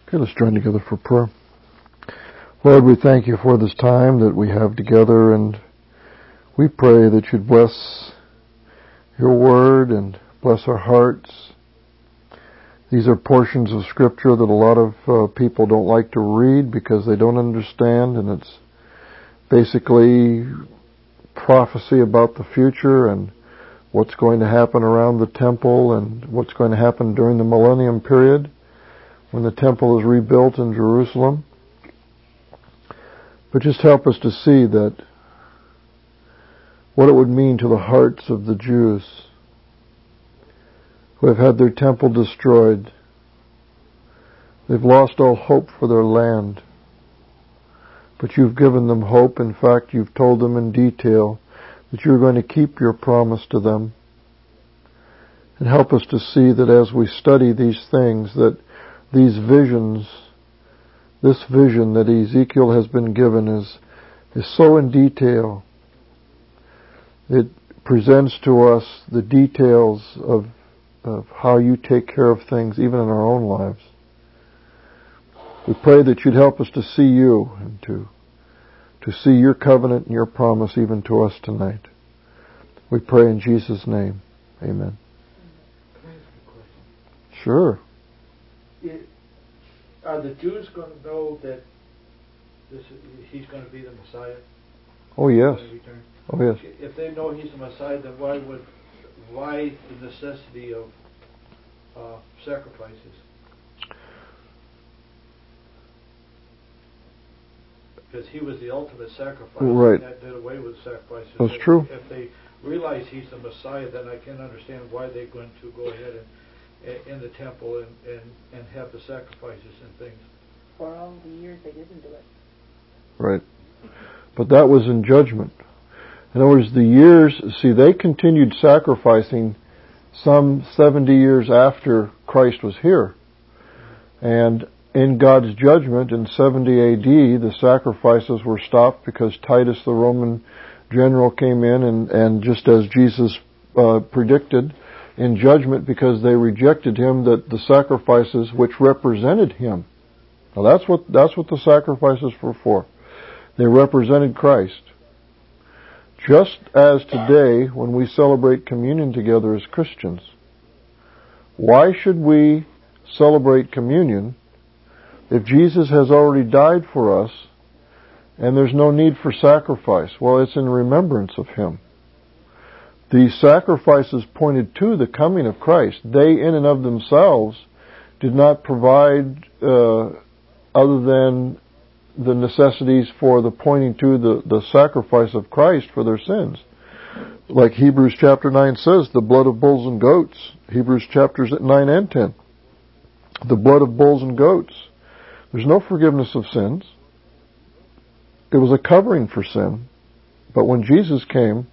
Okay, let's join together for prayer. Lord, we thank you for this time that we have together, and we pray that you'd bless your word and bless our hearts. These are portions of Scripture that a lot of people don't like to read because they don't understand, and it's basically prophecy about the future and what's going to happen around the temple and what's going to happen during the millennium period when the temple is rebuilt in Jerusalem. But just help us to see that what it would mean to the hearts of the Jews who have had their temple destroyed. They've lost all hope for their land. But you've given them hope. In fact, you've told them in detail that you're going to keep your promise to them. And help us to see that as we study these things, that these visions, this vision that Ezekiel has been given is so in detail. It presents to us the details of how you take care of things even in our own lives. We pray that you'd help us to see you and to see your covenant and your promise even to us tonight. We pray in Jesus' name. Amen. Can I ask a question? Sure. Are the Jews going to know that he's going to be the Messiah? Oh yes. Oh yes. If they know he's the Messiah, then why the necessity of sacrifices? Because he was the ultimate sacrifice. Right. That did away with sacrifices. That's true. If they realize he's the Messiah, then I can understand why they're going to go ahead and in the temple and have the sacrifices and things. For all the years they didn't do it. Right. But that was in judgment. In other words, the years, see, they continued sacrificing some 70 years after Christ was here. And in God's judgment in 70 AD, the sacrifices were stopped because Titus, the Roman general, came in and just as Jesus predicted, in judgment because they rejected him, that the sacrifices which represented him. Now that's what the sacrifices were for. They represented Christ. Just as today, when we celebrate communion together as Christians, why should we celebrate communion if Jesus has already died for us and there's no need for sacrifice? Well, it's in remembrance of him. The sacrifices pointed to the coming of Christ. They, in and of themselves, did not provide other than the necessities for the pointing to the sacrifice of Christ for their sins. Like Hebrews chapter 9 says, the blood of bulls and goats. Hebrews chapters 9 and 10. The blood of bulls and goats. There's no forgiveness of sins. It was a covering for sin. But when Jesus came,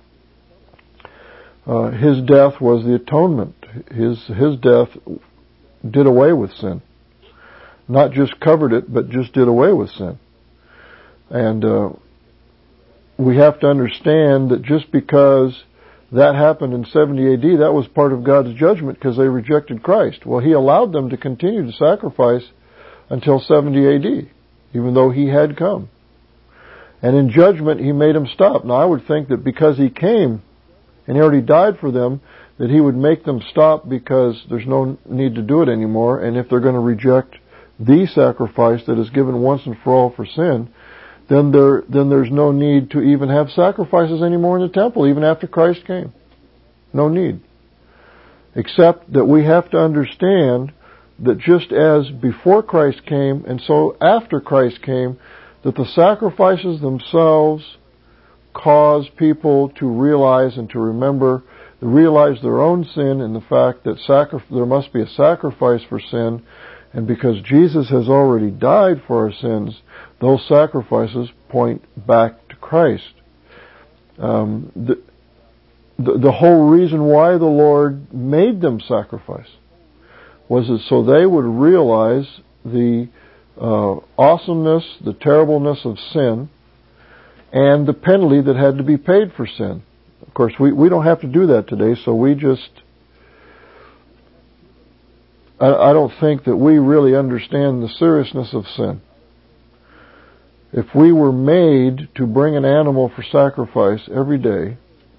his death was the atonement. His death did away with sin. Not just covered it, but just did away with sin. And we have to understand that just because that happened in 70 AD, that was part of God's judgment because they rejected Christ. Well, he allowed them to continue to sacrifice until 70 AD, even though he had come. And in judgment, he made them stop. Now, I would think that because he came and he already died for them, that he would make them stop because there's no need to do it anymore. And if they're going to reject the sacrifice that is given once and for all for sin, then there's no need to even have sacrifices anymore in the temple, even after Christ came. No need. Except that we have to understand that just as before Christ came and so after Christ came, that the sacrifices themselves cause people to realize and to realize their own sin and the fact that there must be a sacrifice for sin. And because Jesus has already died for our sins, those sacrifices point back to Christ. The whole reason why the Lord made them sacrifice was that so they would realize the awesomeness, the terribleness of sin, and the penalty that had to be paid for sin. Of course, we don't have to do that today, so we just I don't think that we really understand the seriousness of sin. If we were made to bring an animal for sacrifice every day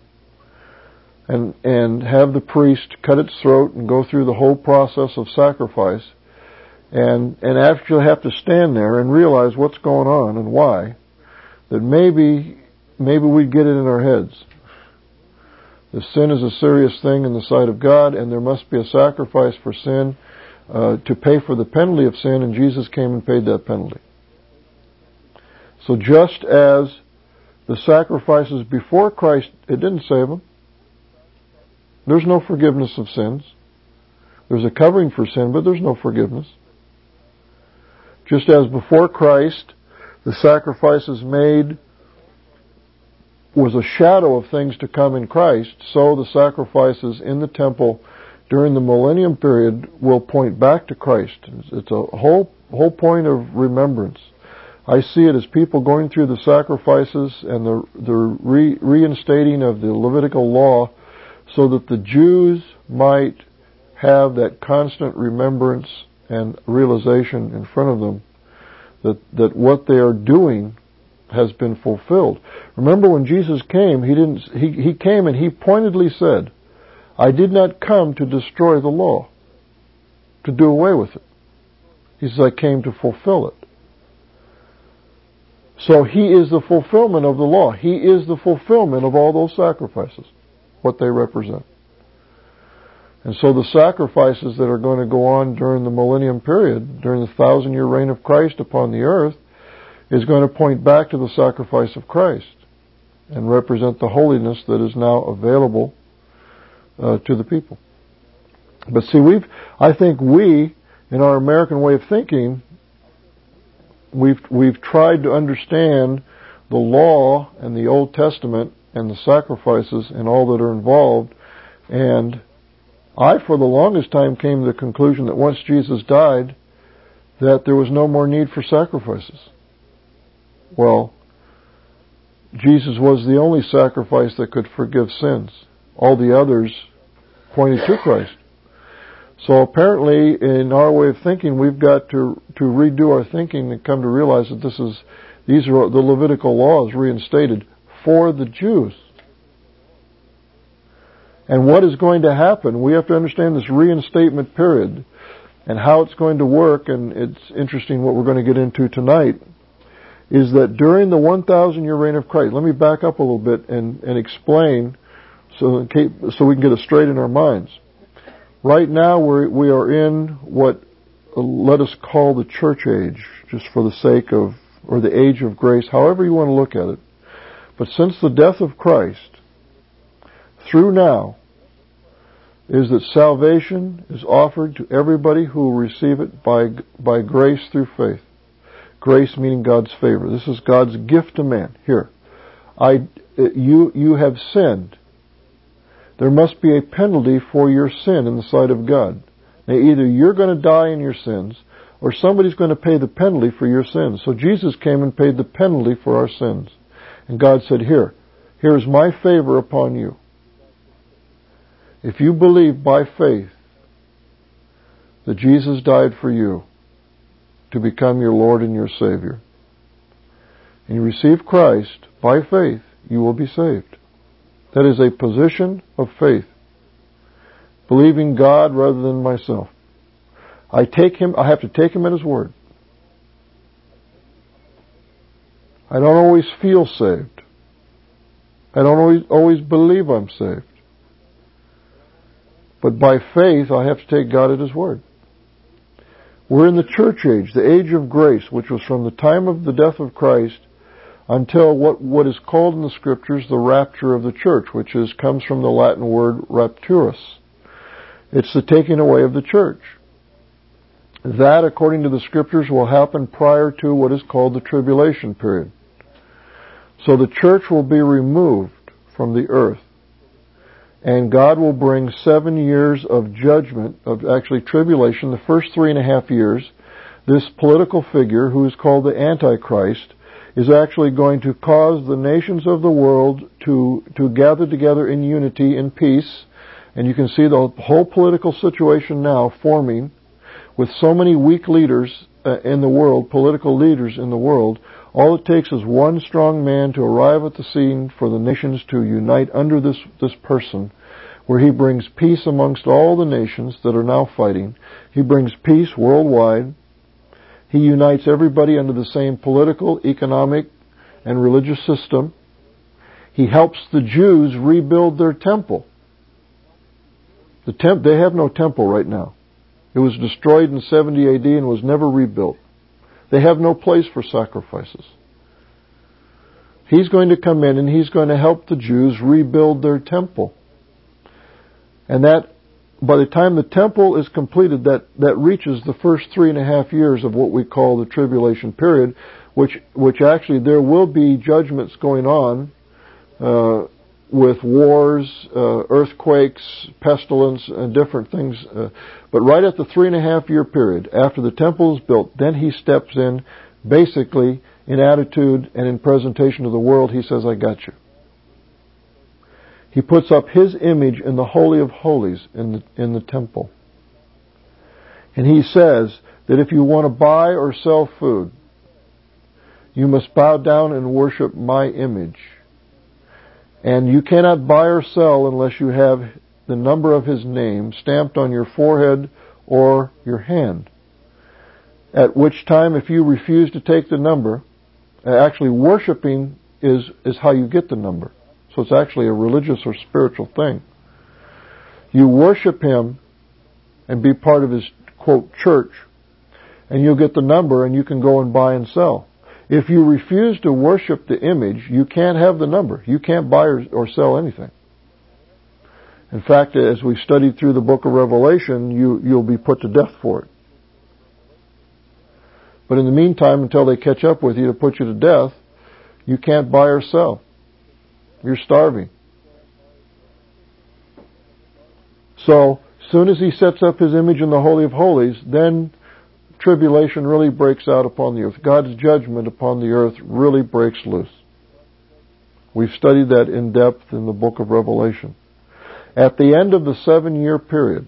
and have the priest cut its throat and go through the whole process of sacrifice and actually have to stand there and realize what's going on and why, that maybe we'd get it in our heads. The sin is a serious thing in the sight of God, and there must be a sacrifice for sin to pay for the penalty of sin, and Jesus came and paid that penalty. So just as the sacrifices before Christ, it didn't save them. There's no forgiveness of sins. There's a covering for sin, but there's no forgiveness. Just as before Christ, the sacrifices made was a shadow of things to come in Christ, so the sacrifices in the temple during the millennium period will point back to Christ. It's a whole point of remembrance. I see it as people going through the sacrifices and the reinstating of the Levitical law so that the Jews might have that constant remembrance and realization in front of them that what they are doing has been fulfilled. Remember when Jesus came, he came and he pointedly said, I did not come to destroy the law, to do away with it. He says, I came to fulfill it. So he is the fulfillment of the law. He is the fulfillment of all those sacrifices, what they represent. And so the sacrifices that are going to go on during the millennium period, during the 1,000-year reign of Christ upon the earth, is going to point back to the sacrifice of Christ and represent the holiness that is now available to the people. But see, I think we, in our American way of thinking, we've tried to understand the law and the Old Testament and the sacrifices and all that are involved, and I, for the longest time, came to the conclusion that once Jesus died, that there was no more need for sacrifices. Well, Jesus was the only sacrifice that could forgive sins. All the others pointed to Christ. So apparently, in our way of thinking, we've got to redo our thinking and come to realize that these are the Levitical laws reinstated for the Jews. And what is going to happen, we have to understand this reinstatement period and how it's going to work, and it's interesting what we're going to get into tonight, is that during the 1,000-year reign of Christ, let me back up a little bit and explain so we can get it straight in our minds. Right now we are in what let us call the church age, just for the sake of, or the age of grace, however you want to look at it. But since the death of Christ, through now, is that salvation is offered to everybody who will receive it by grace through faith. Grace meaning God's favor. This is God's gift to man. Here, you have sinned. There must be a penalty for your sin in the sight of God. Now, either you're going to die in your sins, or somebody's going to pay the penalty for your sins. So Jesus came and paid the penalty for our sins. And God said, here's my favor upon you. If you believe by faith that Jesus died for you to become your Lord and your Savior, and you receive Christ by faith, you will be saved. That is a position of faith. Believing God rather than myself. I have to take Him at His word. I don't always feel saved. I don't always believe I'm saved. But by faith, I have to take God at His word. We're in the church age, the age of grace, which was from the time of the death of Christ until what is called in the Scriptures the rapture of the church, which comes from the Latin word rapturus. It's the taking away of the church. That, according to the Scriptures, will happen prior to what is called the tribulation period. So the church will be removed from the earth. And God will bring 7 years of judgment, of actually tribulation, the first 3.5 years. This political figure, who is called the Antichrist, is actually going to cause the nations of the world to gather together in unity, in peace. And you can see the whole political situation now forming. with so many weak leaders in the world, political leaders in the world, all it takes is one strong man to arrive at the scene for the nations to unite under this person, where he brings peace amongst all the nations that are now fighting. He brings peace worldwide. He unites everybody under the same political, economic, and religious system. He helps the Jews rebuild their temple. They have no temple right now. It was destroyed in 70 AD and was never rebuilt. They have no place for sacrifices. He's going to come in and he's going to help the Jews rebuild their temple. And that, by the time the temple is completed, that reaches the first 3.5 years of what we call the tribulation period, which actually there will be judgments going on with wars, earthquakes, pestilence, and different things. But right at the 3.5 year period, after the temple is built, then he steps in, basically in attitude and in presentation to the world. He says, I got you. He puts up his image in the Holy of Holies in the temple. And he says that if you want to buy or sell food, you must bow down and worship my image. And you cannot buy or sell unless you have the number of his name stamped on your forehead or your hand. At which time, if you refuse to take the number, actually worshiping is how you get the number. So it's actually a religious or spiritual thing. You worship him and be part of his, quote, church, and you'll get the number and you can go and buy and sell. If you refuse to worship the image, you can't have the number. You can't buy or sell anything. In fact, as we studied through the book of Revelation, you'll be put to death for it. But in the meantime, until they catch up with you to put you to death, you can't buy or sell. You're starving. So, soon as he sets up his image in the Holy of Holies, then tribulation really breaks out upon the earth. God's judgment upon the earth really breaks loose. We've studied that in depth in the book of Revelation. At the end of the 7-year period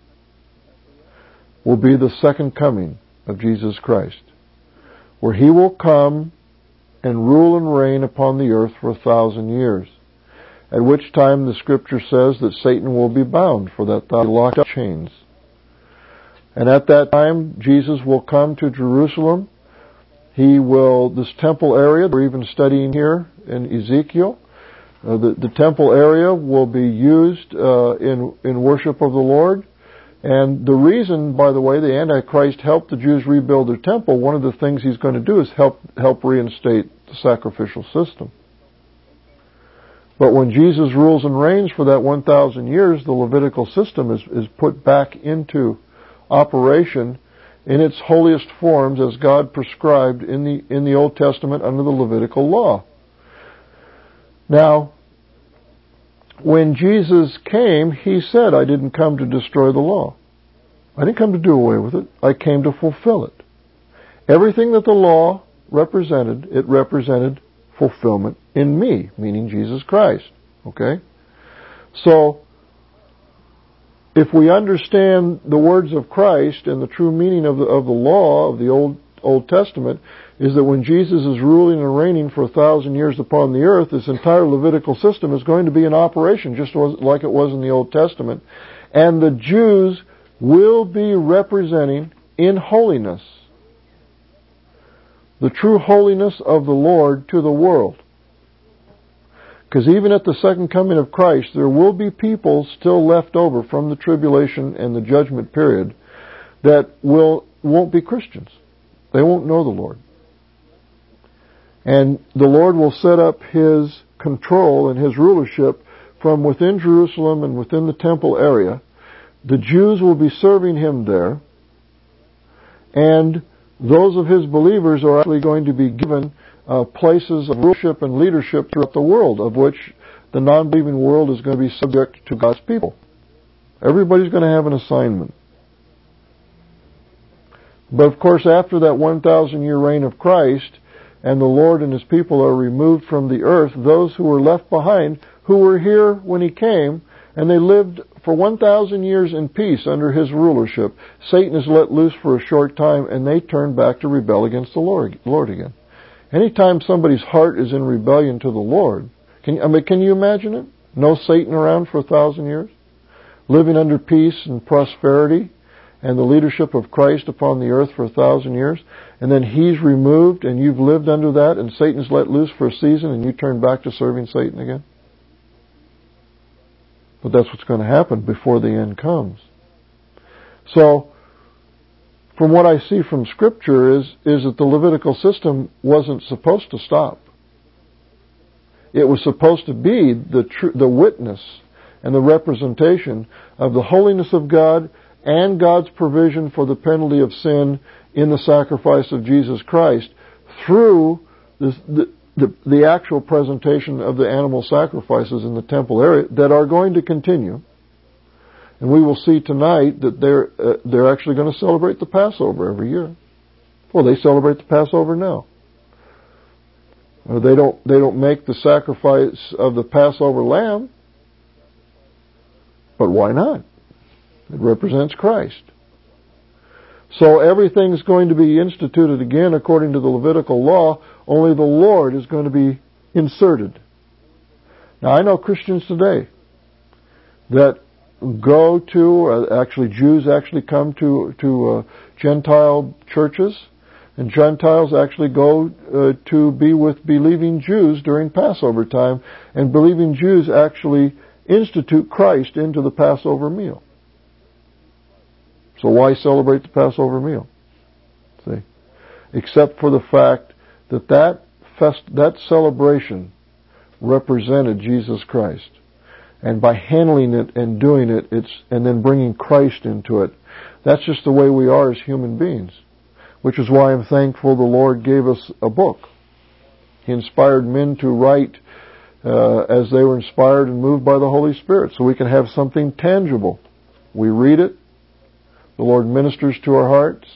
will be the second coming of Jesus Christ, where he will come and rule and reign upon the earth for 1,000 years, at which time the scripture says that Satan will be bound for that locked up chains. And at that time, Jesus will come to Jerusalem. This temple area, we're even studying here in Ezekiel, the temple area will be used in worship of the Lord. And the reason, by the way, the Antichrist helped the Jews rebuild their temple, one of the things he's going to do is help reinstate the sacrificial system. But when Jesus rules and reigns for that 1,000 years, the Levitical system is put back into operation in its holiest forms as God prescribed in the Old Testament under the Levitical law. Now, when Jesus came, he said, I didn't come to destroy the law. I didn't come to do away with it. I came to fulfill it. Everything that the law represented, it represented fulfillment in me, meaning Jesus Christ. Okay? So, if we understand the words of Christ and the true meaning of the law of the Old Testament, is that when Jesus is ruling and reigning for 1,000 years upon the earth, this entire Levitical system is going to be in operation, just like it was in the Old Testament. And the Jews will be representing in holiness the true holiness of the Lord to the world. Because even at the second coming of Christ, there will be people still left over from the tribulation and the judgment period that won't be Christians. They won't know the Lord. And the Lord will set up his control and his rulership from within Jerusalem and within the temple area. The Jews will be serving him there. And those of his believers are actually going to be given places of worship and leadership throughout the world, of which the non-believing world is going to be subject to God's people. Everybody's going to have an assignment. But of course, after that 1,000-year reign of Christ, and the Lord and his people are removed from the earth, those who were left behind, who were here when he came, and they lived for 1,000 years in peace under his rulership. Satan is let loose for a short time, and they turn back to rebel against the Lord again. Anytime somebody's heart is in rebellion to the Lord, can you imagine it? No Satan around for 1,000 years? Living under peace and prosperity and the leadership of Christ upon the earth for 1,000 years, and then he's removed and you've lived under that, and Satan's let loose for a season and you turn back to serving Satan again? But that's what's going to happen before the end comes. So, from what I see from Scripture is that the Levitical system wasn't supposed to stop. It was supposed to be the witness and the representation of the holiness of God and God's provision for the penalty of sin in the sacrifice of Jesus Christ through the actual presentation of the animal sacrifices in the temple area that are going to continue. And we will see tonight that they're actually going to celebrate the Passover every year. Well, they celebrate the Passover now. They don't make the sacrifice of the Passover lamb, but why not? It represents Christ. So everything's going to be instituted again according to the Levitical law, only the Lord is going to be inserted. Now, I know Christians today that go to, Jews actually come to Gentile churches, and Gentiles actually go to be with believing Jews during Passover time, and believing Jews actually institute Christ into the Passover meal. So why celebrate the Passover meal? See? Except for the fact that celebration represented Jesus Christ. And by handling it and doing it, and then bringing Christ into it, that's just the way we are as human beings. Which is why I'm thankful the Lord gave us a book. He inspired men to write as they were inspired and moved by the Holy Spirit, so we can have something tangible. We read it. The Lord ministers to our hearts.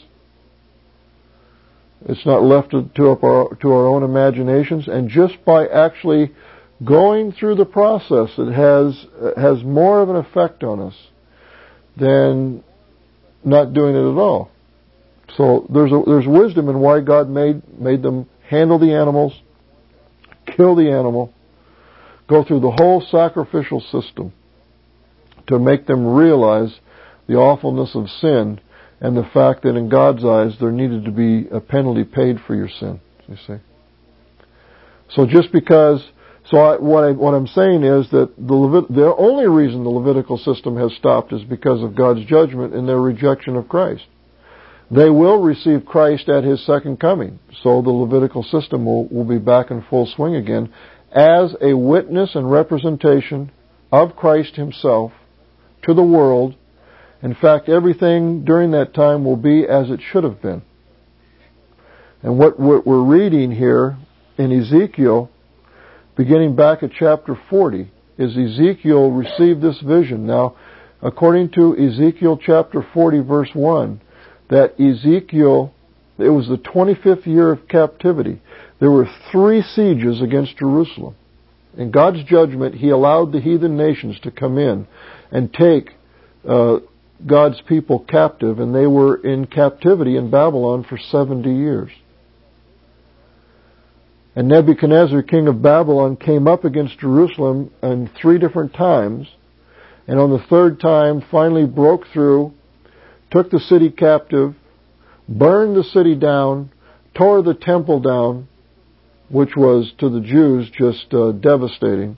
It's not left to our own imaginations. And just by actually going through the process, it has more of an effect on us than not doing it at all. So there's wisdom in why God made them handle the animals, kill the animal, go through the whole sacrificial system to make them realize the awfulness of sin and the fact that in God's eyes there needed to be a penalty paid for your sin. You see. So what I'm saying is that the only reason the Levitical system has stopped is because of God's judgment and their rejection of Christ. They will receive Christ at His second coming. So the Levitical system will be back in full swing again as a witness and representation of Christ Himself to the world. In fact, everything during that time will be as it should have been. And what we're reading here in Ezekiel, beginning back at chapter 40, is Ezekiel received this vision. Now, according to Ezekiel chapter 40, verse 1, that Ezekiel, it was the 25th year of captivity. There were 3 sieges against Jerusalem. In God's judgment, He allowed the heathen nations to come in and take God's people captive, and they were in captivity in Babylon for 70 years. And Nebuchadnezzar, king of Babylon, came up against Jerusalem in 3 different times, and on the 3rd time finally broke through, took the city captive, burned the city down, tore the temple down, which was to the Jews just devastating.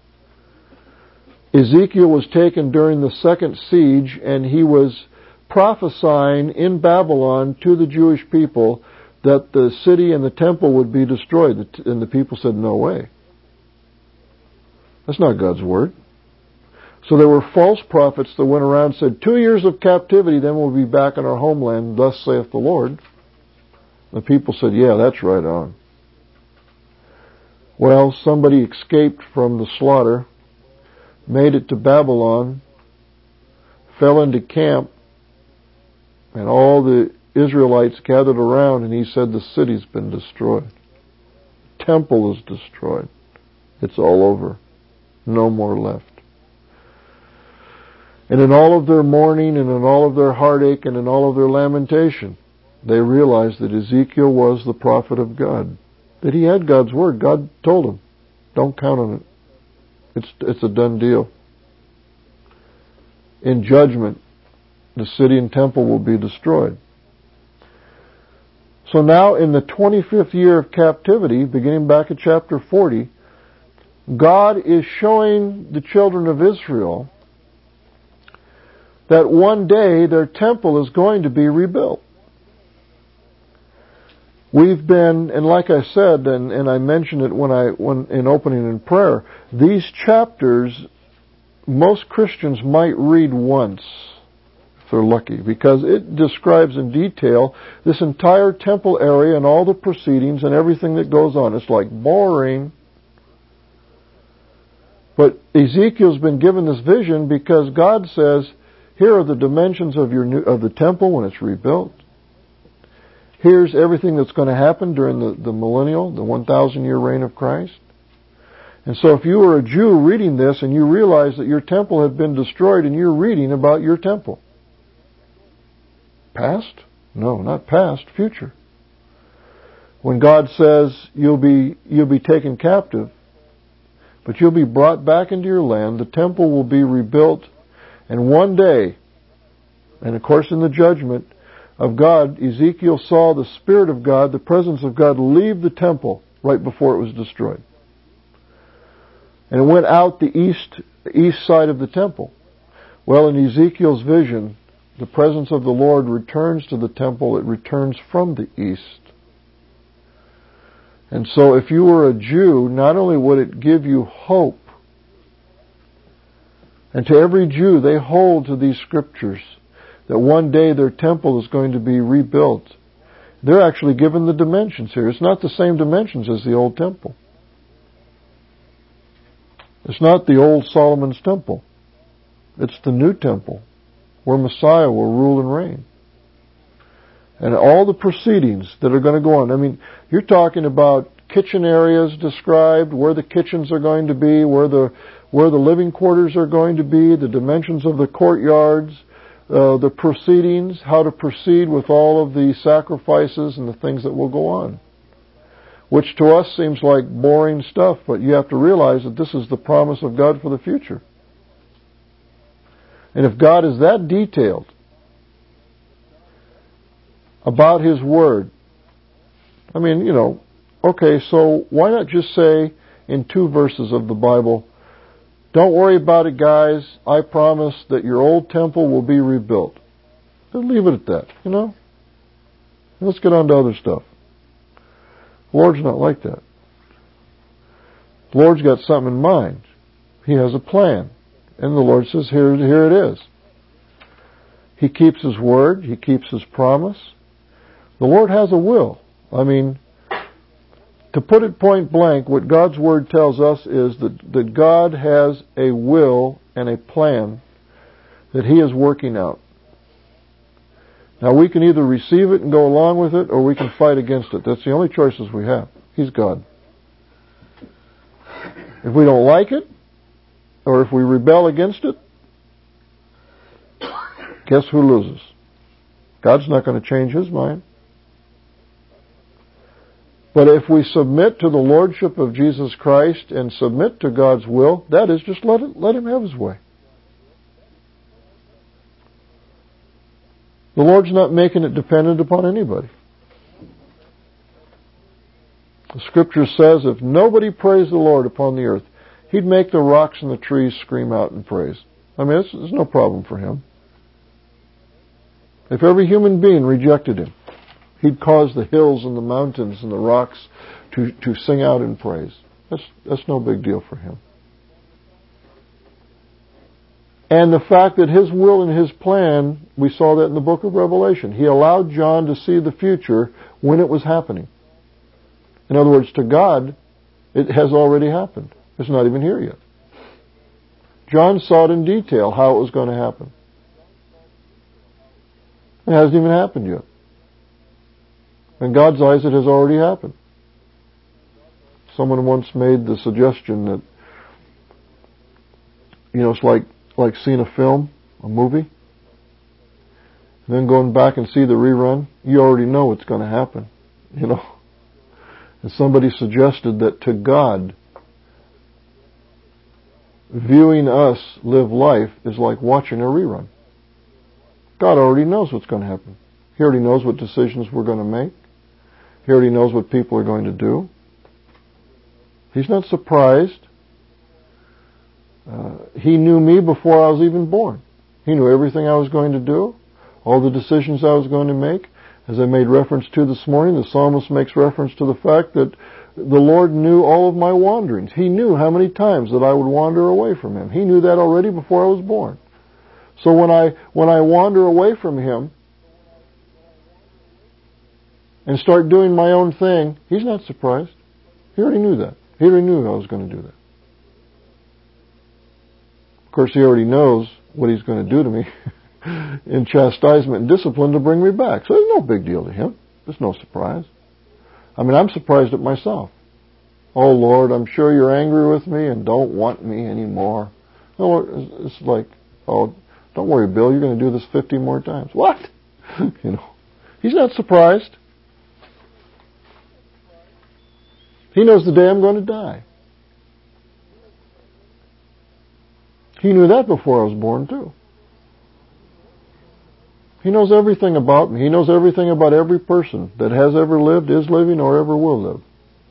Ezekiel was taken during the 2nd siege, and he was prophesying in Babylon to the Jewish people that the city and the temple would be destroyed. And the people said, no way. That's not God's word. So there were false prophets that went around and said, 2 years of captivity, then we'll be back in our homeland, thus saith the Lord. The people said, yeah, that's right on. Well, somebody escaped from the slaughter, made it to Babylon, fell into camp, and all the Israelites gathered around, and he said, the city's been destroyed. The temple is destroyed. It's all over. No more left. And in all of their mourning and in all of their heartache and in all of their lamentation, they realized that Ezekiel was the prophet of God, that he had God's word. God told him, don't count on it. It's a done deal. In judgment, the city and temple will be destroyed. So now in the 25th year of captivity, beginning back at chapter 40, God is showing the children of Israel that one day their temple is going to be rebuilt. We've been, and like I said, and I mentioned it when in opening in prayer, these chapters most Christians might read once, if they're lucky, because it describes in detail this entire temple area and all the proceedings and everything that goes on. It's like boring. But Ezekiel's been given this vision because God says, here are the dimensions of the temple when it's rebuilt. Here's everything that's going to happen during the millennial, the 1,000-year reign of Christ. And so if you were a Jew reading this and you realize that your temple had been destroyed and you're reading about your temple. Past? No, not past, future. When God says you'll be taken captive, but you'll be brought back into your land, the temple will be rebuilt, and one day, and of course in the judgment of God, Ezekiel saw the Spirit of God, the presence of God, leave the temple right before it was destroyed. And it went out the east side of the temple. Well, in Ezekiel's vision, the presence of the Lord returns to the temple. It returns from the east. And so if you were a Jew, not only would it give you hope, and to every Jew, they hold to these scriptures, that one day their temple is going to be rebuilt. They're actually given the dimensions here. It's not the same dimensions as the old temple. It's not the old Solomon's temple. It's the new temple, where Messiah will rule and reign. And all the proceedings that are going to go on. I mean, you're talking about kitchen areas described, where the kitchens are going to be, where the living quarters are going to be, the dimensions of the courtyards, the proceedings, how to proceed with all of the sacrifices and the things that will go on. Which to us seems like boring stuff, but you have to realize that this is the promise of God for the future. And if God is that detailed about His Word, I mean, okay, so why not just say in 2 verses of the Bible, don't worry about it, guys. I promise that your old temple will be rebuilt. Just leave it at that, Let's get on to other stuff. The Lord's not like that. The Lord's got something in mind. He has a plan. And the Lord says, here it is. He keeps His word. He keeps His promise. The Lord has a will. I mean, to put it point blank, what God's word tells us is that God has a will and a plan that He is working out. Now we can either receive it and go along with it, or we can fight against it. That's the only choices we have. He's God. If we don't like it, or if we rebel against it, guess who loses? God's not going to change His mind. But if we submit to the Lordship of Jesus Christ and submit to God's will, that is, just let Him have His way. The Lord's not making it dependent upon anybody. The Scripture says if nobody praised the Lord upon the earth, He'd make the rocks and the trees scream out in praise. I mean, there's no problem for Him. If every human being rejected Him, He'd cause the hills and the mountains and the rocks to sing out in praise. That's no big deal for Him. And the fact that His will and His plan, we saw that in the book of Revelation. He allowed John to see the future when it was happening. In other words, to God, it has already happened. It's not even here yet. John saw it in detail how it was going to happen. It hasn't even happened yet. In God's eyes, it has already happened. Someone once made the suggestion that, it's like seeing a film. a movie, and then going back and see the rerun, you already know what's going to happen, you know. And somebody suggested that to God, viewing us live life is like watching a rerun. God already knows what's going to happen. He already knows what decisions we're going to make. He already knows what people are going to do. He's not surprised. He knew me before I was even born. He knew everything I was going to do, all the decisions I was going to make. As I made reference to this morning, the psalmist makes reference to the fact that the Lord knew all of my wanderings. He knew how many times that I would wander away from Him. He knew that already before I was born. So when I wander away from Him and start doing my own thing, He's not surprised. He already knew that. He already knew I was going to do that. Of course, He already knows what He's going to do to me in chastisement and discipline to bring me back. So there's no big deal to Him. There's no surprise. I mean, I'm surprised at myself. Oh, Lord, I'm sure You're angry with me and don't want me anymore. Oh, it's like, oh, don't worry, Bill, you're going to do this 50 more times. What? You know, He's not surprised. He knows the day I'm going to die. He knew that before I was born, too. He knows everything about me. He knows everything about every person that has ever lived, is living, or ever will live.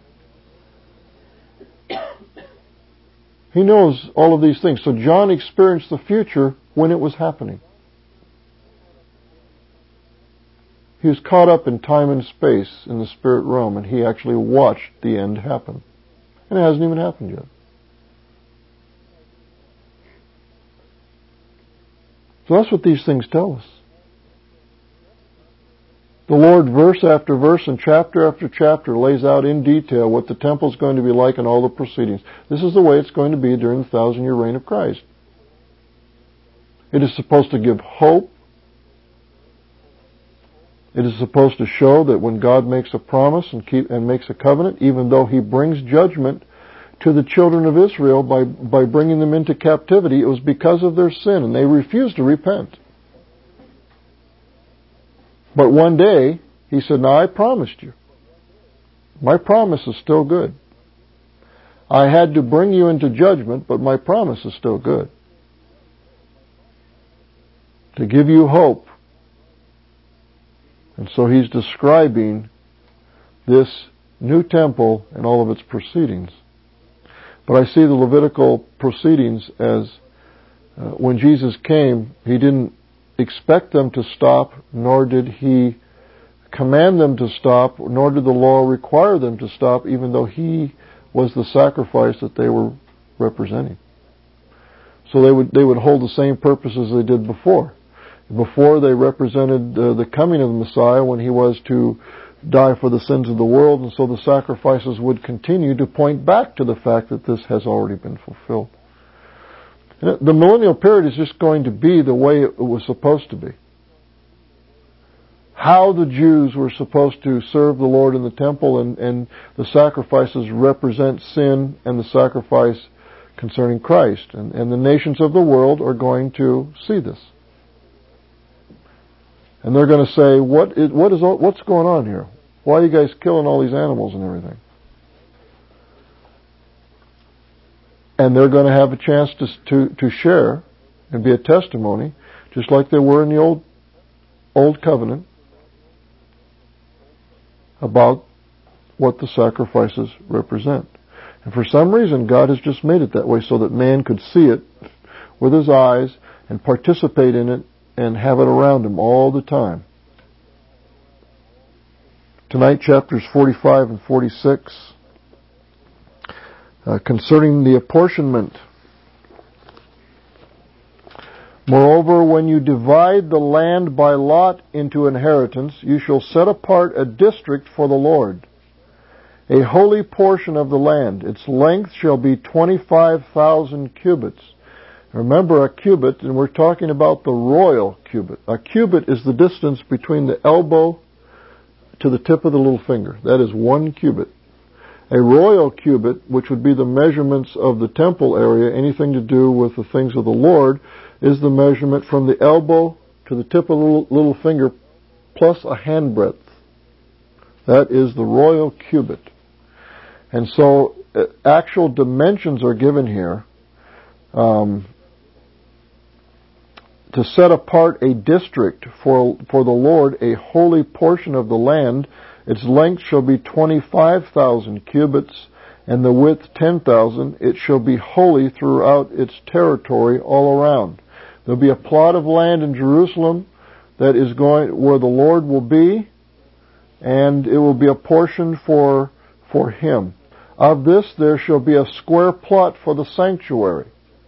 He knows all of these things. So John experienced the future when it was happening. He was caught up in time and space in the spirit realm, and he actually watched the end happen. And it hasn't even happened yet. So that's what these things tell us. The Lord, verse after verse and chapter after chapter, lays out in detail what the temple is going to be like and all the proceedings. This is the way it's going to be during the 1,000-year reign of Christ. It is supposed to give hope. It is supposed to show that when God makes a promise and makes a covenant, even though He brings judgment to the children of Israel by bringing them into captivity, it was because of their sin, and they refused to repent. But one day, He said, now I promised you. My promise is still good. I had to bring you into judgment, but my promise is still good. To give you hope. And so He's describing this new temple and all of its proceedings. But I see the Levitical proceedings as when Jesus came, He didn't expect them to stop, nor did He command them to stop, nor did the law require them to stop, even though He was the sacrifice that they were representing. So they would hold the same purpose as they did before. Before, they represented the coming of the Messiah when He was to die for the sins of the world, and so the sacrifices would continue to point back to the fact that this has already been fulfilled. The millennial period is just going to be the way it was supposed to be. How the Jews were supposed to serve the Lord in the temple and the sacrifices represent sin and the sacrifice concerning Christ. And the nations of the world are going to see this. And they're going to say, what's going on here? Why are you guys killing all these animals and everything? And they're going to have a chance to share and be a testimony, just like they were in the old covenant, about what the sacrifices represent. And for some reason, God has just made it that way so that man could see it with his eyes and participate in it and have it around him all the time. Tonight, chapters 45 and 46, concerning the apportionment. Moreover, when you divide the land by lot into inheritance, you shall set apart a district for the Lord, a holy portion of the land. Its length shall be 25,000 cubits. Remember, a cubit, and we're talking about the royal cubit. A cubit is the distance between the elbow to the tip of the little finger. That is 1 cubit. A royal cubit, which would be the measurements of the temple area, anything to do with the things of the Lord, is the measurement from the elbow to the tip of the little finger plus a handbreadth. That is the royal cubit. And so actual dimensions are given here to set apart a district for the Lord, a holy portion of the land. Its length shall be 25,000 cubits, and the width 10,000. It shall be holy throughout its territory all around. There'll be a plot of land in Jerusalem that is going where the Lord will be, and it will be a portion for Him. Of this there shall be a square plot for the sanctuary,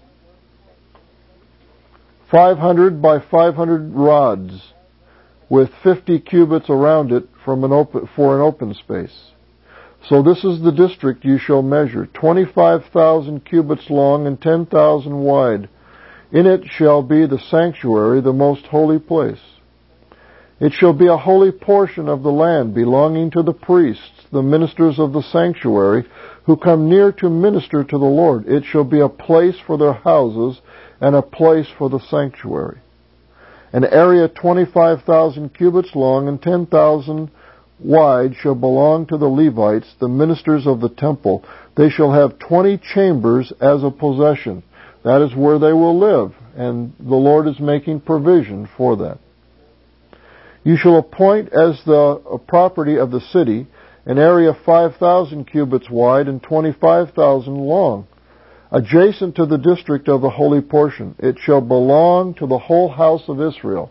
500 by 500 rods, with 50 cubits around it for an open space. So this is the district you shall measure, 25,000 cubits long and 10,000 wide. In it shall be the sanctuary, the most holy place. It shall be a holy portion of the land belonging to the priests, the ministers of the sanctuary, who come near to minister to the Lord. It shall be a place for their houses and a place for the sanctuary. An area 25,000 cubits long and 10,000 wide shall belong to the Levites, the ministers of the temple. They shall have 20 chambers as a possession. That is where they will live, and the Lord is making provision for that. You shall appoint as the property of the city an area 5,000 cubits wide and 25,000 long, adjacent to the district of the holy portion. It shall belong to the whole house of Israel.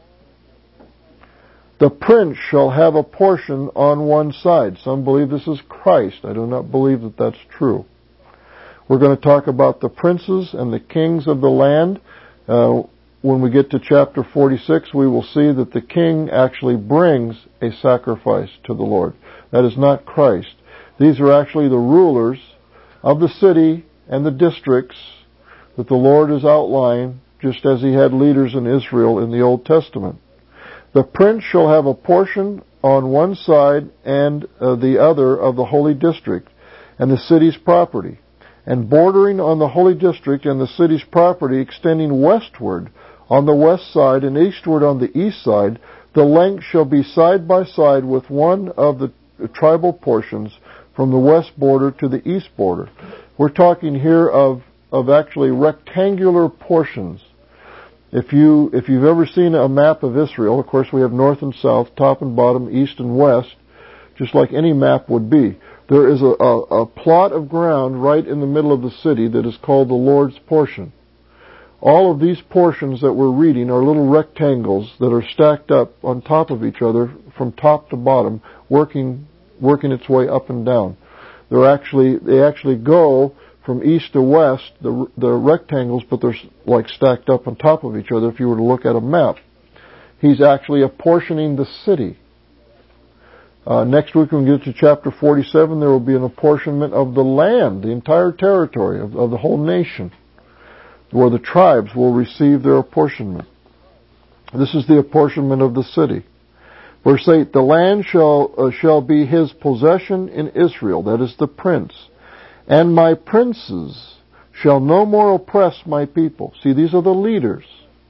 The prince shall have a portion on one side. Some believe this is Christ. I do not believe that that's true. We're going to talk about the princes and the kings of the land. When we get to chapter 46, we will see that the king actually brings a sacrifice to the Lord. That is not Christ. These are actually the rulers of the city and the districts that the Lord is outlining, just as He had leaders in Israel in the Old Testament. The prince shall have a portion on one side and the other of the holy district and the city's property. And bordering on the holy district and the city's property, extending westward on the west side and eastward on the east side, the length shall be side by side with one of the tribal portions from the west border to the east border. We're talking here of actually rectangular portions. If you've ever seen a map of Israel, of course we have north and south, top and bottom, east and west, just like any map would be. There is a plot of ground right in the middle of the city that is called the Lord's portion. All of these portions that we're reading are little rectangles that are stacked up on top of each other from top to bottom, working its way up and down. They actually go from east to west, the rectangles, but they're like stacked up on top of each other if you were to look at a map. He's actually apportioning the city. Next week when we get to chapter 47, there will be an apportionment of the land, the entire territory of the whole nation, where the tribes will receive their apportionment. This is the apportionment of the city. Verse 8, the land shall be his possession in Israel, that is the prince. And my princes shall no more oppress my people. See, these are the leaders.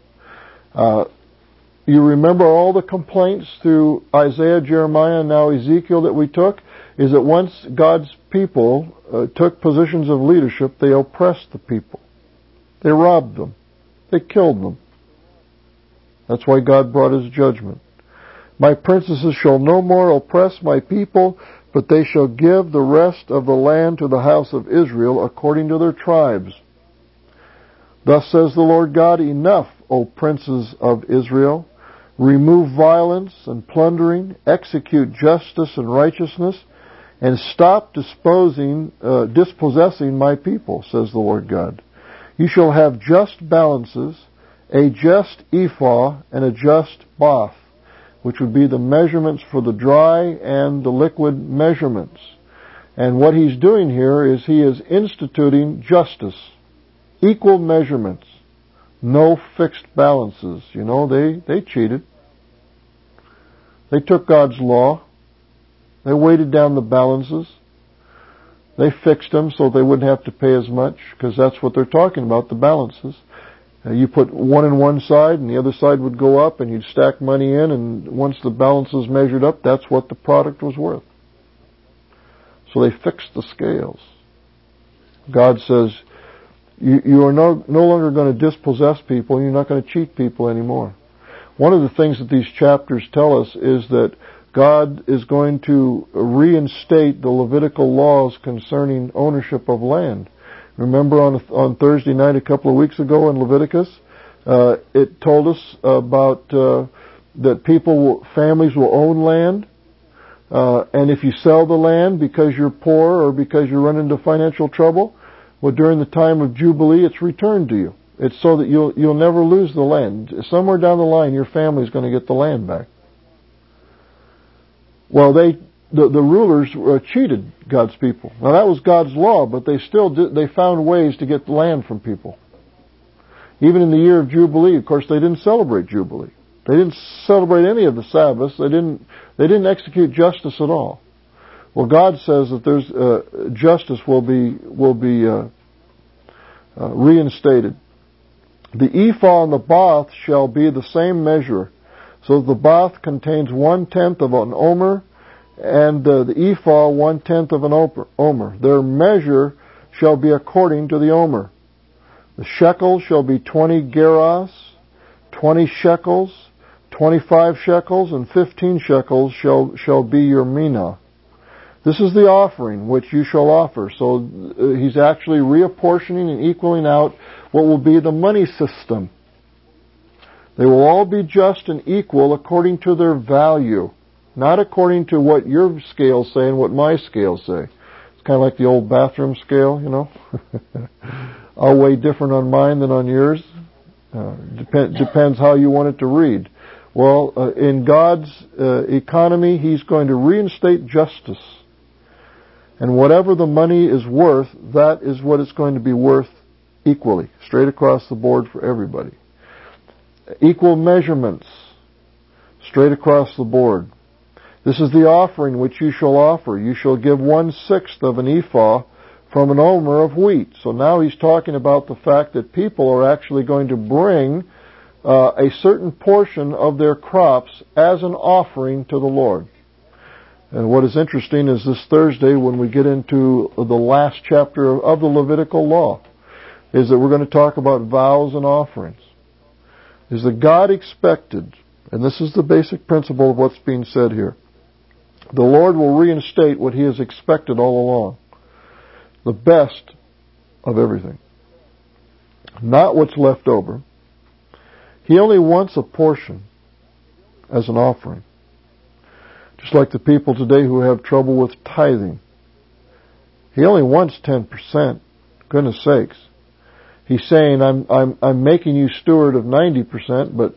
You remember all the complaints through Isaiah, Jeremiah, and now Ezekiel that we took, is that once God's people took positions of leadership, they oppressed the people. They robbed them. They killed them. That's why God brought His judgment. My princesses shall no more oppress my people, but they shall give the rest of the land to the house of Israel according to their tribes. Thus says the Lord God, enough, O princes of Israel. Remove violence and plundering, execute justice and righteousness, and stop dispossessing my people, says the Lord God. You shall have just balances, a just ephah, and a just bath, which would be the measurements for the dry and the liquid measurements. And what He's doing here is He is instituting justice, equal measurements, no fixed balances. You know, they cheated. They took God's law. They weighted down the balances. They fixed them so they wouldn't have to pay as much, because that's what they're talking about, the balances. You put one in one side and the other side would go up, and you'd stack money in, and once the balances measured up, that's what the product was worth. So they fixed the scales. God says, you are no longer going to dispossess people, you're not going to cheat people anymore. One of the things that these chapters tell us is that God is going to reinstate the Levitical laws concerning ownership of land. Remember on Thursday night a couple of weeks ago in Leviticus, it told us about that families will own land, and if you sell the land because you're poor or because you run into financial trouble, well, during the time of Jubilee, it's returned to you. It's so that you'll never lose the land. Somewhere down the line, your family's going to get the land back. Well, the rulers cheated God's people. Now that was God's law, but they found ways to get the land from people. Even in the year of Jubilee, of course, they didn't celebrate Jubilee. They didn't celebrate any of the Sabbaths. They didn't execute justice at all. Well, God says that there's justice will be reinstated. The ephah and the bath shall be the same measure. So the bath contains 1/10 of an omer, and the ephah 1/10 of an omer. Their measure shall be according to the omer. The shekel shall be 20 gerahs, 20 shekels, 25 shekels, and 15 shekels shall be your mina. This is the offering which you shall offer. So he's actually reapportioning and equaling out what will be the money system. They will all be just and equal according to their value, not according to what your scales say and what my scales say. It's kind of like the old bathroom scale, you know. I'll weigh different on mine than on yours. Depends how you want it to read. Well, in God's economy, He's going to reinstate justice. And whatever the money is worth, that is what it's going to be worth equally, straight across the board for everybody. Equal measurements, straight across the board. This is the offering which you shall offer. You shall give 1/6 of an ephah from an omer of wheat. So now he's talking about the fact that people are actually going to bring a certain portion of their crops as an offering to the Lord. And what is interesting is this Thursday, when we get into the last chapter of the Levitical law, is that we're going to talk about vows and offerings. Is that God expected, and this is the basic principle of what's being said here, the Lord will reinstate what He has expected all along. The best of everything. Not what's left over. He only wants a portion as an offering. Just like the people today who have trouble with tithing. He only wants 10%. Goodness sakes. He's saying, I'm making you steward of 90%, but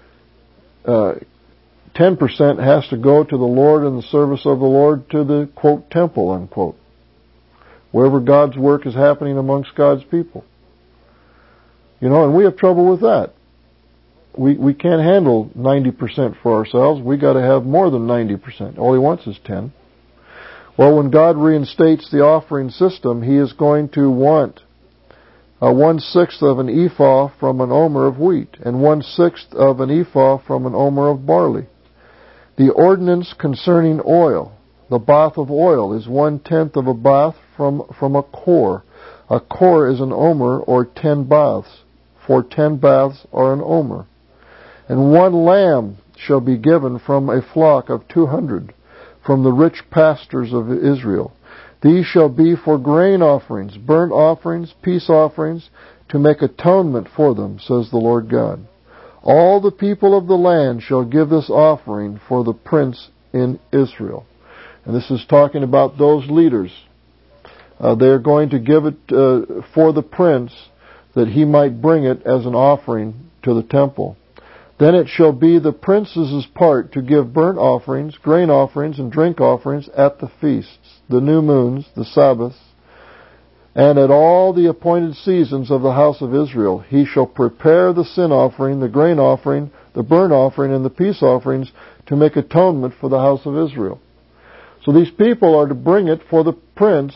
10% has to go to the Lord and the service of the Lord to the, quote, temple, unquote. Wherever God's work is happening amongst God's people. You know, and we have trouble with that. We can't handle 90% for ourselves. We got to have more than 90%. All He wants is 10. Well, when God reinstates the offering system, He is going to want 1/6 of an ephah from an omer of wheat, and 1/6 of an ephah from an omer of barley. The ordinance concerning oil, the bath of oil, is 1/10 of a bath from a kor. A kor is an omer, or 10 baths, for 10 baths are an omer. And 1 lamb shall be given from a flock of 200, from the rich pastures of Israel. These shall be for grain offerings, burnt offerings, peace offerings, to make atonement for them, says the Lord God. All the people of the land shall give this offering for the prince in Israel. And this is talking about those leaders. They're going to give it for the prince, that he might bring it as an offering to the temple. Then it shall be the prince's part to give burnt offerings, grain offerings, and drink offerings at the feasts, the new moons, the Sabbaths, and at all the appointed seasons of the house of Israel. He shall prepare the sin offering, the grain offering, the burnt offering, and the peace offerings to make atonement for the house of Israel. So these people are to bring it for the prince,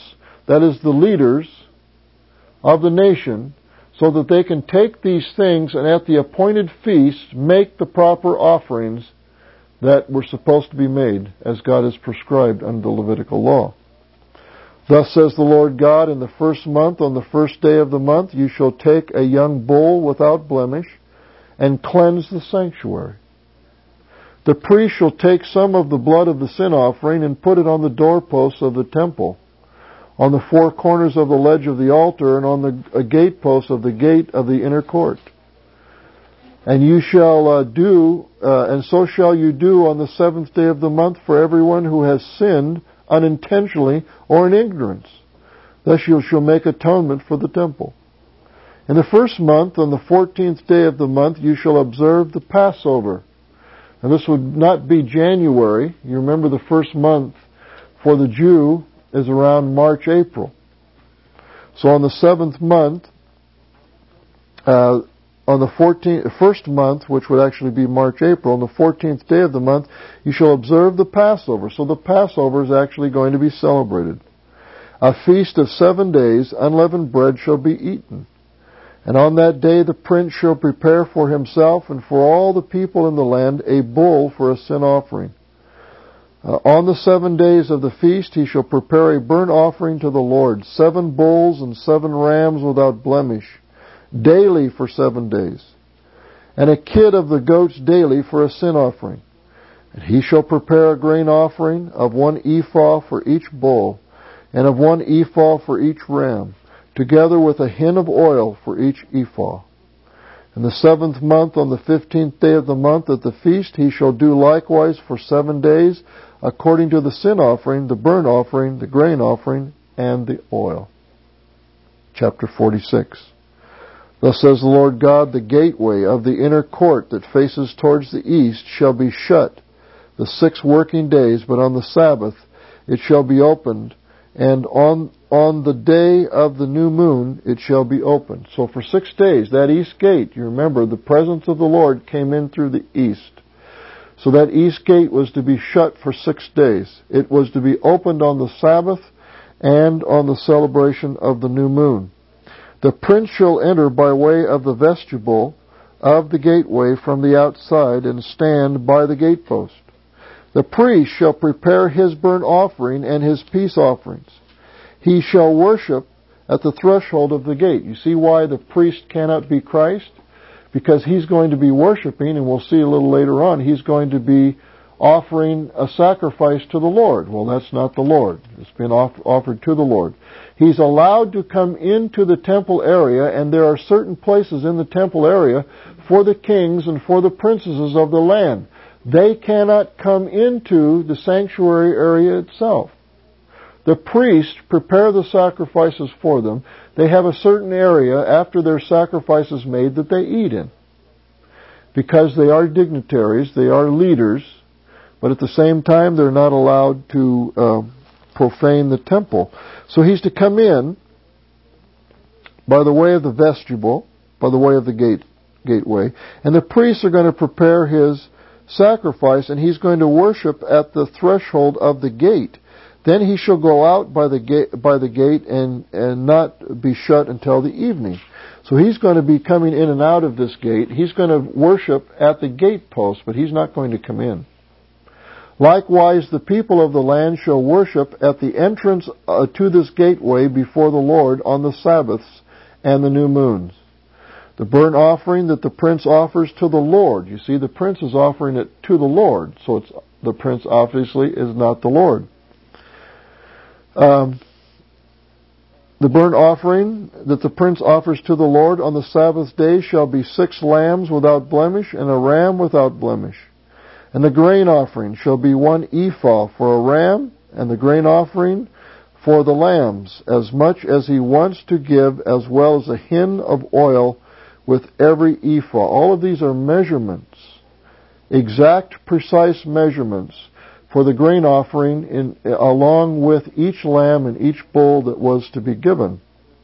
that is the leaders of the nation, so that they can take these things and at the appointed feast make the proper offerings that were supposed to be made as God has prescribed under the Levitical law. Thus says the Lord God, in the first month, on the first day of the month, you shall take a young bull without blemish and cleanse the sanctuary. The priest shall take some of the blood of the sin offering and put it on the doorposts of the temple, on the four corners of the ledge of the altar, and on the gateposts of the gate of the inner court. And you shall and so shall you do on the seventh day of the month for everyone who has sinned unintentionally or in ignorance. Thus you shall make atonement for the temple. In the first month, on the 14th day of the month, you shall observe the Passover. And this would not be January. You remember the first month for the Jew is around March, April. So on the seventh month, on the first month, which would actually be March, April, on the 14th day of the month, you shall observe the Passover. So the Passover is actually going to be celebrated. A feast of 7 days, unleavened bread shall be eaten. And on that day the prince shall prepare for himself and for all the people in the land a bull for a sin offering. On the 7 days of the feast he shall prepare a burnt offering to the Lord, 7 bulls and 7 rams without blemish, daily for 7 days, and a kid of the goats daily for a sin offering. And he shall prepare a grain offering of 1 ephah for each bull, and of 1 ephah for each ram, together with a hin of oil for each ephah. In the 7th month, on the 15th day of the month at the feast, he shall do likewise for 7 days, according to the sin offering, the burnt offering, the grain offering, and the oil. Chapter 46. Thus says the Lord God, the gateway of the inner court that faces towards the east shall be shut the 6 working days, but on the Sabbath it shall be opened, and on the day of the new moon it shall be opened. So for 6 days, that east gate, you remember, the presence of the Lord came in through the east. So that east gate was to be shut for 6 days. It was to be opened on the Sabbath and on the celebration of the new moon. The prince shall enter by way of the vestibule of the gateway from the outside and stand by the gatepost. The priest shall prepare his burnt offering and his peace offerings. He shall worship at the threshold of the gate. You see why the priest cannot be Christ? Because he's going to be worshiping, and we'll see a little later on, he's going to be offering a sacrifice to the Lord. Well, that's not the Lord. It's been offered to the Lord. He's allowed to come into the temple area, and there are certain places in the temple area for the kings and for the princesses of the land. They cannot come into the sanctuary area itself. The priests prepare the sacrifices for them. They have a certain area after their sacrifice is made that they eat in. Because they are dignitaries, they are leaders, but at the same time they're not allowed to profane the temple. So he's to come in by the way of the vestibule, by the way of the gateway, and the priests are going to prepare his sacrifice, and he's going to worship at the threshold of the gate. Then he shall go out by the gate and not be shut until the evening. So he's going to be coming in and out of this gate. He's going to worship at the gatepost, but he's not going to come in. Likewise, the people of the land shall worship at the entrance to this gateway before the Lord on the Sabbaths and the new moons. The burnt offering that the prince offers to the Lord. You see, the prince is offering it to the Lord. So the prince obviously is not the Lord. The burnt offering that the prince offers to the Lord on the Sabbath day shall be 6 lambs without blemish and a ram without blemish. And the grain offering shall be 1 ephah for a ram, and the grain offering for the lambs, as much as he wants to give, as well as a hin of oil with every ephah. All of these are measurements, exact, precise measurements for the grain offering, along with each lamb and each bull that was to be given.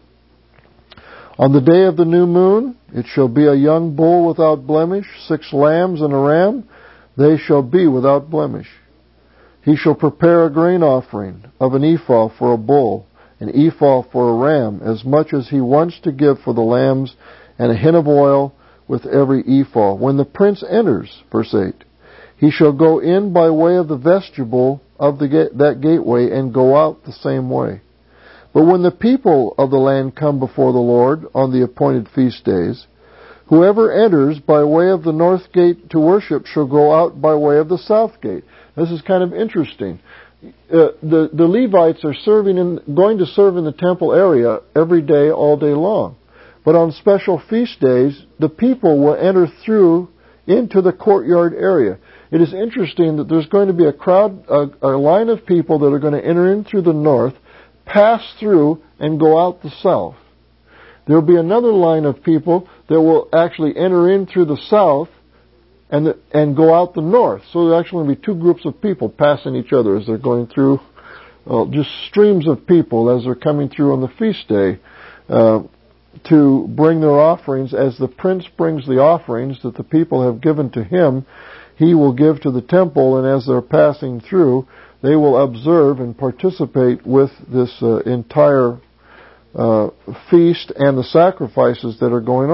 On the day of the new moon, it shall be a young bull without blemish, 6 lambs and a ram, they shall be without blemish. He shall prepare a grain offering of 1 ephah for a bull, an ephah for a ram, as much as he wants to give for the lambs, and a hin of oil with every ephah. When the prince enters, verse 8, he shall go in by way of the vestibule of that gateway and go out the same way. But when the people of the land come before the Lord on the appointed feast days, whoever enters by way of the north gate to worship shall go out by way of the south gate. This is kind of interesting. The Levites are going to serve in the temple area every day, all day long. But on special feast days, the people will enter through into the courtyard area. It is interesting that there's going to be a line of people that are going to enter in through the north, pass through, and go out the south. There will be another line of people that will actually enter in through the south and go out the north. So there's actually going to be two groups of people passing each other as they're going through, just streams of people as they're coming through on the feast day to bring their offerings. As the prince brings the offerings that the people have given to him, he will give to the temple, and as they're passing through, they will observe and participate with this entire feast and the sacrifices that are going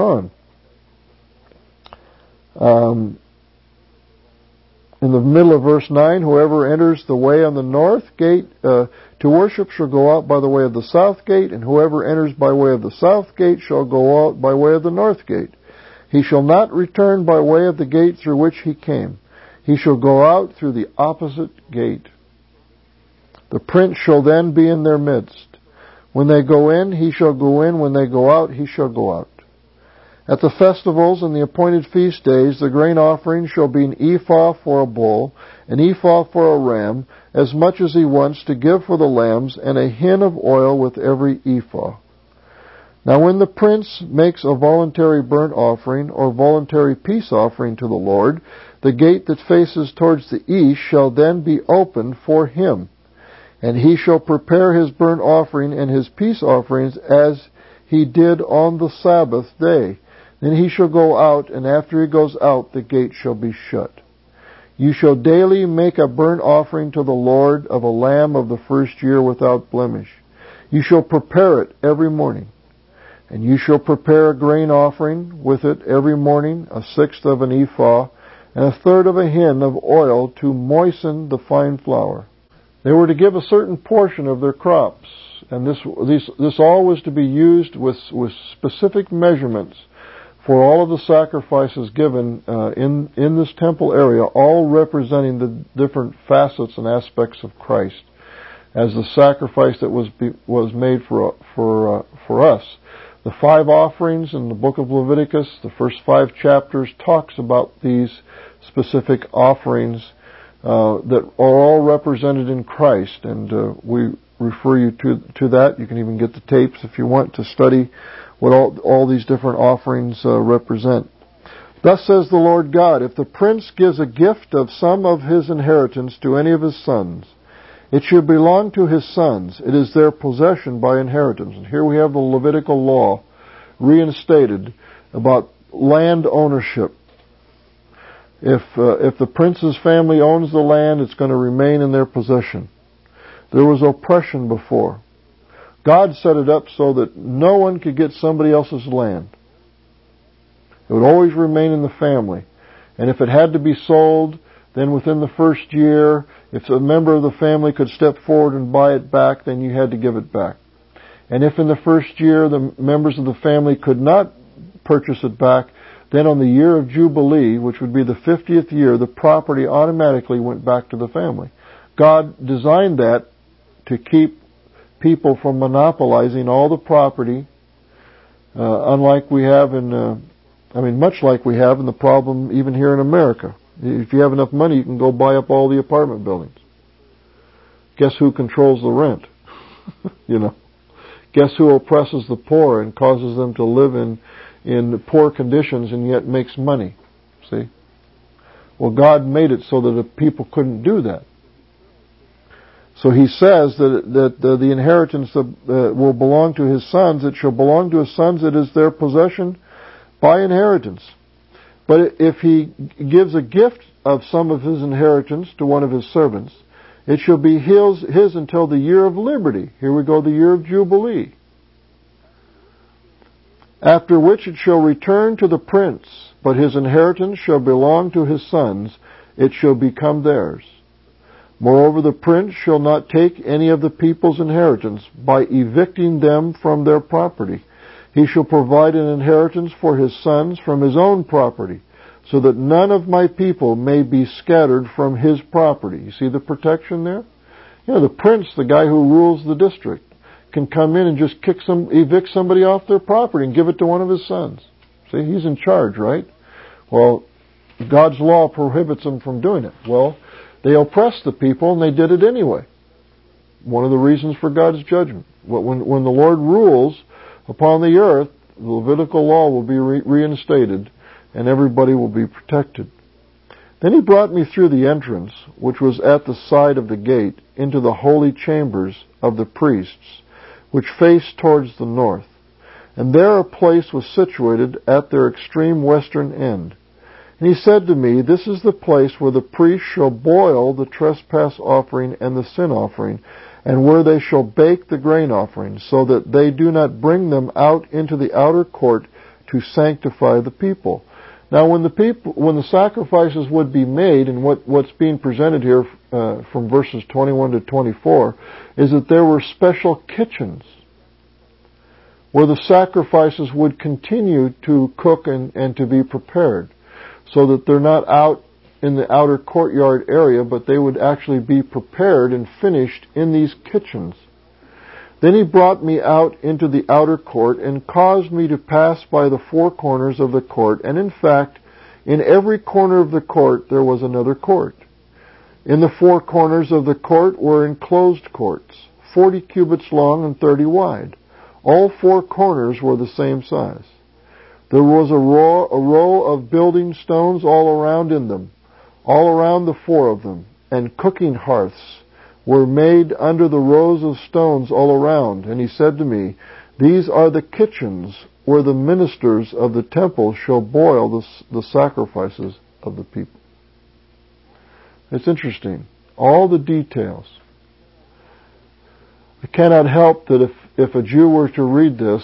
on. In the middle of verse 9, whoever enters the way on the north gate to worship shall go out by the way of the south gate, and whoever enters by way of the south gate shall go out by way of the north gate. He shall not return by way of the gate through which he came. He shall go out through the opposite gate. The prince shall then be in their midst. When they go in, he shall go in. When they go out, he shall go out. At the festivals and the appointed feast days, the grain offering shall be an ephah for a bull, an ephah for a ram, as much as he wants to give for the lambs, and a hin of oil with every ephah. Now when the prince makes a voluntary burnt offering or voluntary peace offering to the Lord, the gate that faces towards the east shall then be opened for him, and he shall prepare his burnt offering and his peace offerings as he did on the Sabbath day. Then he shall go out, and after he goes out, the gate shall be shut. You shall daily make a burnt offering to the Lord of a lamb of the first year without blemish. You shall prepare it every morning. And you shall prepare a grain offering with it every morning, 1/6 of an ephah, and 1/3 of a hin of oil to moisten the fine flour. They were to give a certain portion of their crops, and this all was to be used with specific measurements for all of the sacrifices given in this temple area, all representing the different facets and aspects of Christ as the sacrifice that was made for us. The 5 offerings in the book of Leviticus, the first 5 chapters, talks about these specific offerings that are all represented in Christ, and we refer you to that. You can even get the tapes if you want to study what all these different offerings represent. Thus says the Lord God, if the prince gives a gift of some of his inheritance to any of his sons, it should belong to his sons. It is their possession by inheritance. And here we have the Levitical law reinstated about land ownership. If the prince's family owns the land, it's going to remain in their possession. There was oppression before. God set it up so that no one could get somebody else's land. It would always remain in the family. And if it had to be sold, then within the first year, if a member of the family could step forward and buy it back, then you had to give it back. And if in the first year the members of the family could not purchase it back, then on the year of Jubilee, which would be the 50th year, the property automatically went back to the family. God designed that to keep people from monopolizing all the property, unlike we have much like we have in the problem even here in America. If you have enough money, you can go buy up all the apartment buildings. Guess who controls the rent? Guess who oppresses the poor and causes them to live in poor conditions and yet makes money? See? Well, God made it so that the people couldn't do that. So he says that the inheritance will belong to his sons. It shall belong to his sons. It is their possession by inheritance. But if he gives a gift of some of his inheritance to one of his servants, It shall be his until the year of liberty. Here we go, the year of Jubilee. After which it shall return to the prince, but his inheritance shall belong to his sons. It shall become theirs. Moreover, the prince shall not take any of the people's inheritance by evicting them from their property. He shall provide an inheritance for his sons from his own property, so that none of my people may be scattered from his property. You see the protection there? You know, the prince, the guy who rules the district, can come in and just evict somebody off their property and give it to one of his sons. See, he's in charge, right? Well, God's law prohibits them from doing it. Well, they oppressed the people and they did it anyway. One of the reasons for God's judgment. When the Lord rules upon the earth, the Levitical law will be reinstated and everybody will be protected. Then he brought me through the entrance, which was at the side of the gate, into the holy chambers of the priests, which faced towards the north. And there a place was situated at their extreme western end. And he said to me, This is the place where the priests shall boil the trespass offering and the sin offering, and where they shall bake the grain offering, so that they do not bring them out into the outer court to sanctify the people. Now, when the sacrifices would be made, and what's being presented here from verses 21 to 24, is that there were special kitchens where the sacrifices would continue to cook and to be prepared, so that they're not out in the outer courtyard area, but they would actually be prepared and finished in these kitchens. Then he brought me out into the outer court and caused me to pass by the four corners of the court, and in fact, in every corner of the court there was another court. In the four corners of the court were enclosed courts, 40 cubits long and 30 wide. All four corners were the same size. There was a row of building stones all around in them, all around the four of them, and cooking hearths were made under the rows of stones all around. And he said to me, These are the kitchens where the ministers of the temple shall boil the sacrifices of the people. It's interesting. All the details. I cannot help that if a Jew were to read this,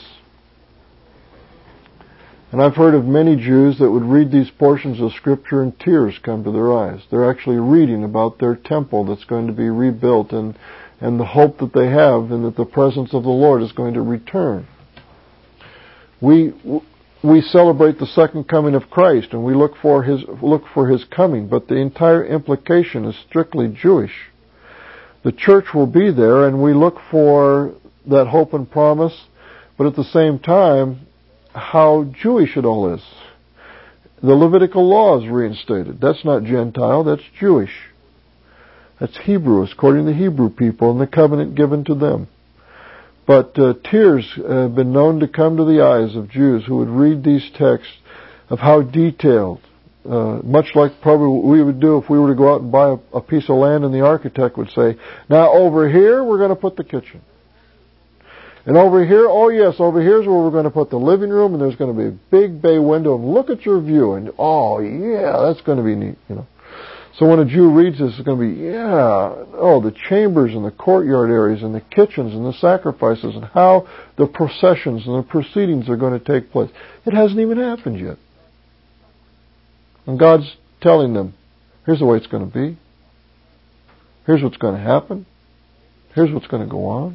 and I've heard of many Jews that would read these portions of Scripture and tears come to their eyes. They're actually reading about their temple that's going to be rebuilt and the hope that they have and that the presence of the Lord is going to return. We celebrate the second coming of Christ and we look for His coming, but the entire implication is strictly Jewish. The church will be there and we look for that hope and promise, but at the same time, how Jewish it all is. The Levitical law is reinstated. That's not Gentile, that's Jewish. That's Hebrew, according to the Hebrew people and the covenant given to them. But tears have been known to come to the eyes of Jews who would read these texts of how detailed, much like probably what we would do if we were to go out and buy a piece of land and the architect would say, now over here we're going to put the kitchen. And over here, oh yes, over here's where we're going to put the living room, and there's going to be a big bay window, and look at your view, and oh yeah, that's going to be neat, you know. So when a Jew reads this, it's going to be, the chambers and the courtyard areas and the kitchens and the sacrifices and how the processions and the proceedings are going to take place. It hasn't even happened yet. And God's telling them, here's the way it's going to be. Here's what's going to happen. Here's what's going to go on.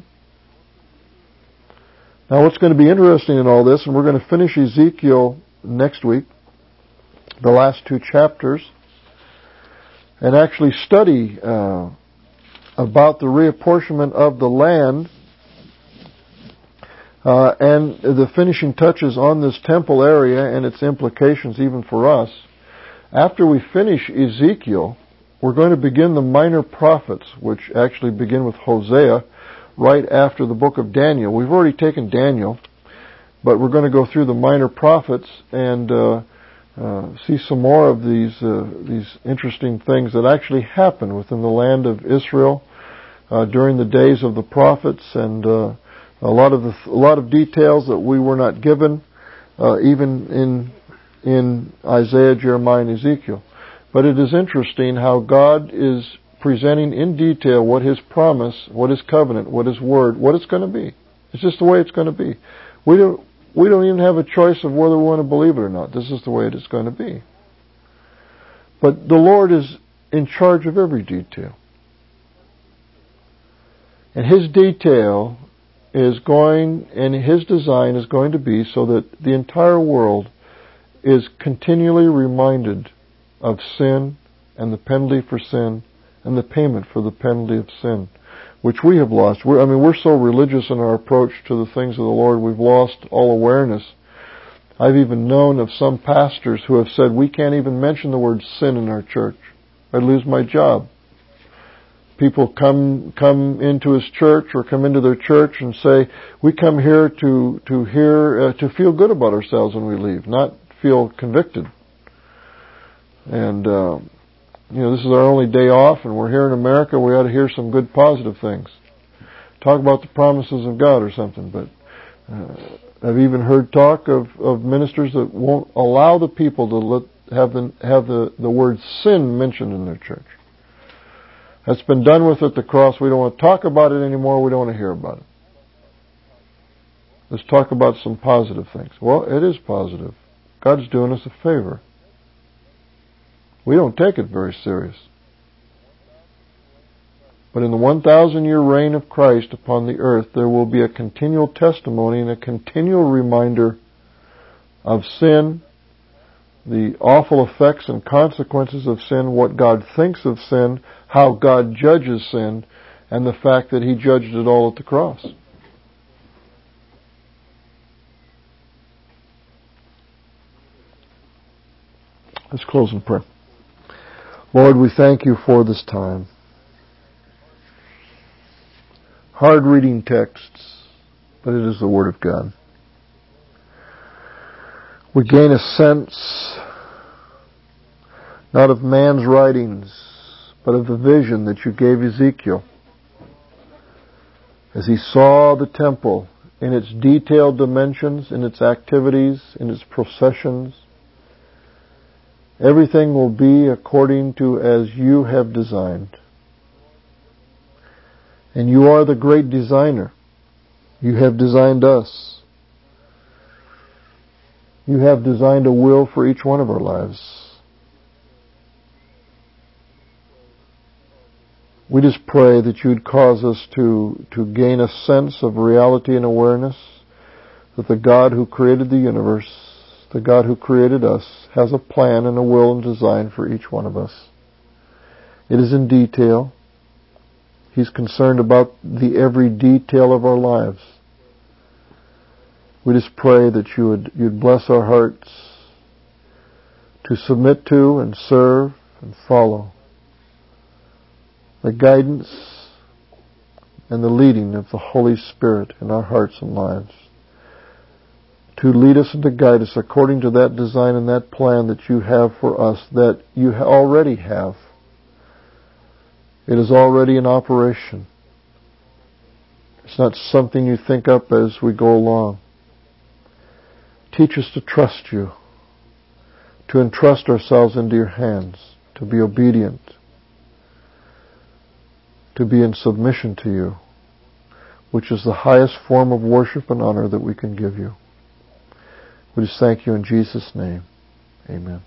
Now what's going to be interesting in all this, and we're going to finish Ezekiel next week, the last two chapters, and actually study about the reapportionment of the land and the finishing touches on this temple area and its implications even for us. After we finish Ezekiel, we're going to begin the minor prophets, which actually begin with Hosea, right after the book of Daniel. We've already taken Daniel, but we're going to go through the minor prophets and see some more of these interesting things that actually happened within the land of Israel during the days of the prophets, and a lot of details that we were not given, even in Isaiah, Jeremiah, and Ezekiel. But it is interesting how God is presenting in detail what His promise, what His covenant, what His word, what it's going to be. It's just the way it's going to be. We don't even have a choice of whether we want to believe it or not. This is the way it is going to be. But the Lord is in charge of every detail. And His detail is going, and His design is going to be so that the entire world is continually reminded of sin and the penalty for sin and the payment for the penalty of sin, which we have lost. We're so religious in our approach to the things of the Lord, we've lost all awareness. I've even known of some pastors who have said, we can't even mention the word sin in our church. I'd lose my job. People come into his church or come into their church and say, we come here to feel good about ourselves when we leave, not feel convicted. And, this is our only day off, and we're here in America, we ought to hear some good positive things. Talk about the promises of God or something, but I've even heard talk of ministers that won't allow the people to have the word sin mentioned in their church. That's been done with at the cross. We don't want to talk about it anymore. We don't want to hear about it. Let's talk about some positive things. Well, it is positive. God's doing us a favor. We don't take it very serious. But in the 1,000-year reign of Christ upon the earth, there will be a continual testimony and a continual reminder of sin, the awful effects and consequences of sin, what God thinks of sin, how God judges sin, and the fact that He judged it all at the cross. Let's close in prayer. Lord, we thank You for this time. Hard reading texts, but it is the Word of God. We gain a sense not of man's writings, but of the vision that You gave Ezekiel as he saw the temple in its detailed dimensions, in its activities, in its processions. Everything will be according to as You have designed. And You are the great designer. You have designed us. You have designed a will for each one of our lives. We just pray that You'd cause us to gain a sense of reality and awareness that the God who created the universe, the God who created us, has a plan and a will and design for each one of us. It is in detail. He's concerned about the every detail of our lives. We just pray that You'd bless our hearts to submit to and serve and follow the guidance and the leading of the Holy Spirit in our hearts and lives, to lead us and to guide us according to that design and that plan that You have for us, that You already have. It is already in operation. It's not something You think up as we go along. Teach us to trust You, to entrust ourselves into Your hands, to be obedient, to be in submission to You, which is the highest form of worship and honor that we can give You. We just thank You in Jesus' name. Amen.